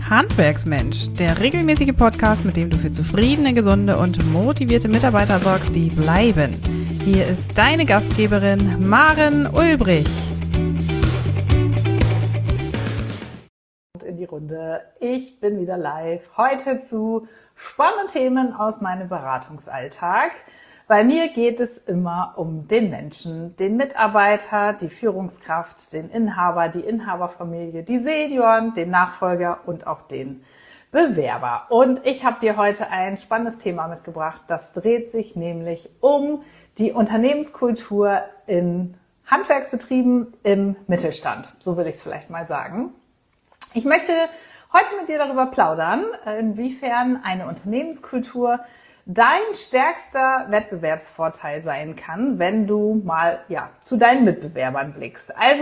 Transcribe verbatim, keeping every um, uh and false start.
Handwerksmensch, der regelmäßige Podcast, mit dem du für zufriedene, gesunde und motivierte Mitarbeiter sorgst, die bleiben. Hier ist deine Gastgeberin Maren Ulbrich. In die Runde. Ich bin wieder live. Heute zu spannenden Themen aus meinem Beratungsalltag. Bei mir geht es immer um den Menschen, den Mitarbeiter, die Führungskraft, den Inhaber, die Inhaberfamilie, die Senioren, den Nachfolger und auch den Bewerber. Und ich habe dir heute ein spannendes Thema mitgebracht. Das dreht sich nämlich um die Unternehmenskultur in Handwerksbetrieben im Mittelstand. So würde ich es vielleicht mal sagen. Ich möchte heute mit dir darüber plaudern, inwiefern eine Unternehmenskultur dein stärkster Wettbewerbsvorteil sein kann, wenn du mal ja zu deinen Mitbewerbern blickst. Also